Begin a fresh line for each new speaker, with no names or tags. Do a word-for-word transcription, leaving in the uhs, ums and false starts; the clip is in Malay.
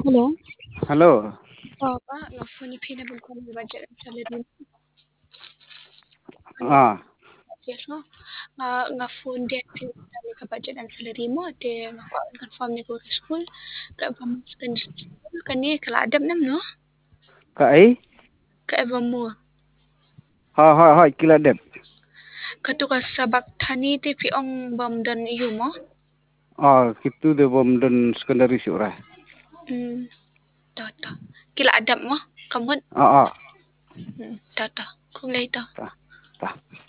Hello.
Halo.
Oh, Pak, nelfon ni Pina bukan budget salary. Ano,
Ah,
yes, no? Nga, nga phone din pinag ka budget ang salary mo. Ate, nga confirm ni ko sa school. Kaya ba mo sa school? Kani, kaladam nam, no?
kai?
Kaya ba mo?
Ha ha ha kila dep.
Kato ka sa baktani, ti piong bamdan iyo mo?
Ah, kitu de bom dan secondary surah.
Hmm, tata. Kila adap mo? Kamot?
Ah ah.
Hmm, tata. Kung later.
Tah. Tah.